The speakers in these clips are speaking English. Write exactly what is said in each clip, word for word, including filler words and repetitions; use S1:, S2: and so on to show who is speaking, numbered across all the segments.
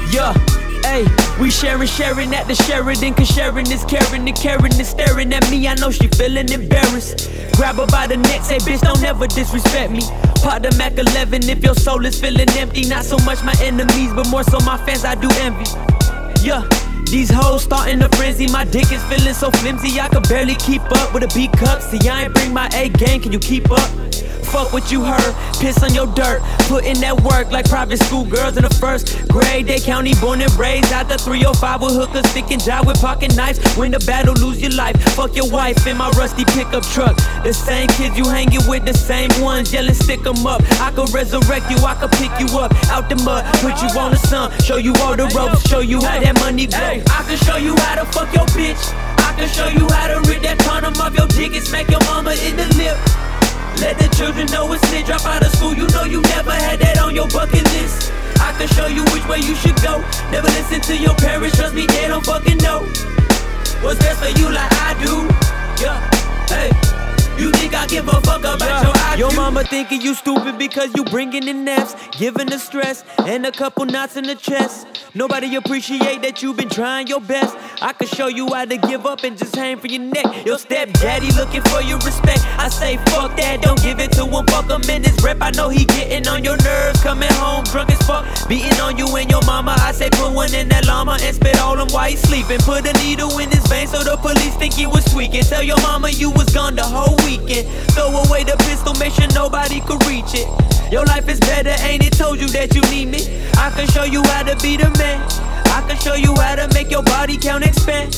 S1: Yeah, ayy, we sharing, sharing at the Sheridan, cause Sharon is caring and Karen is staring at me. I know she feeling embarrassed. Grab her by the neck, say bitch don't ever disrespect me. Pop the Mac eleven if your soul is feeling empty. Not so much my enemies, but more so my fans I do envy. Yeah, these hoes starting to frenzy. My dick is feeling so flimsy, I could barely keep up with a B cup. See, I ain't bring my A game, can you keep up? Fuck what you heard, piss on your dirt. Put in that work like private school girls in the first grade. They county born and raised out the three oh five with hookers, stick and jive with pocket knives. Win the battle, lose your life. Fuck your wife in my rusty pickup truck. The same kids you hanging with, the same ones yelling stick 'em up. I could resurrect you, I could pick you up out the mud, put you on the sun, show you all the ropes, show you how that money go. I can show you how to fuck your bitch. I can show you how to rip that condom off your dick and smack your mama in the lip. Let the children know it's lit. Drop out of school, you know you never had that on your bucket list. I can show you which way you should go. Never listen to your parents, trust me, they don't fucking know what's best for you like I do. Yeah, hey, you think I give a fuck about yeah. your I Q? Your mama thinking you stupid because you bringing in naps, giving the stress and a couple knots in the chest. Nobody appreciate that you been trying your best. I could show you how to give up and just hang for your neck. Your stepdaddy looking for your respect. I say fuck that, don't give it to him. Fuck him in his rep. I know he getting on your nerves. Coming home drunk as fuck, beating on you and your mama. I say put one in that llama and spit all him while he's sleeping. Put a needle in his vein so the police think he was tweaking. Tell your mama you was gone the whole weekend. Throw away the pistol, make sure nobody could reach it. Your life is better, ain't it? Told you that you need me. I can show you how to be the man. I can show you how to make your body count expand.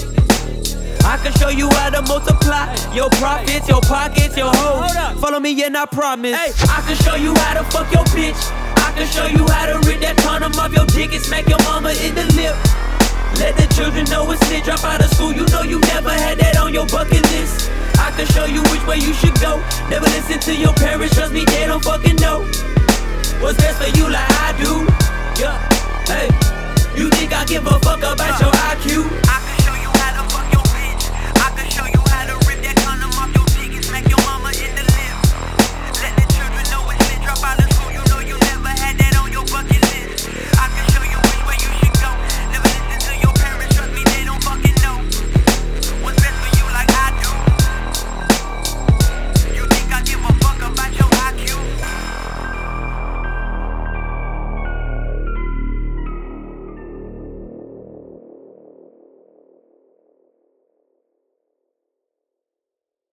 S1: I can show you how to multiply your profits, your pockets, your hoes. Follow me and I promise. Hey, I can show you how to fuck your bitch. I can show you how to rip that condom off your dick and smack your mama in the lip. Let the children know it's lit. Drop out of school, you know you never had that on your bucket list. I can show you which way you should go. Never listen to your parents, trust me, they don't fucking know what's best for you like I do.